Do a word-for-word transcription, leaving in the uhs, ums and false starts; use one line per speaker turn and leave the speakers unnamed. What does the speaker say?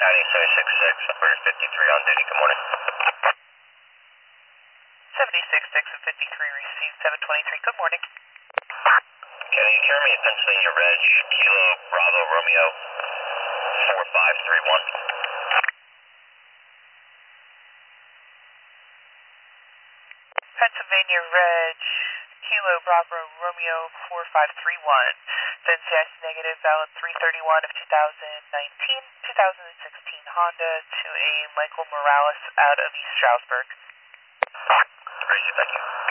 County seven six six, operator fifty-three on duty, good morning.
seventy-six six of fifty-three received seven twenty-three, good morning.
Can you hear me? Pennsylvania Reg, Kilo Bravo Romeo four five three one.
Pennsylvania Reg, Kilo Bravo Romeo four five three one. Then C I S negative, valid three thirty-one of two thousand nineteen, two thousand sixteen Honda to a Michael Morales out of East Stroudsburg.
Crazy, thank you.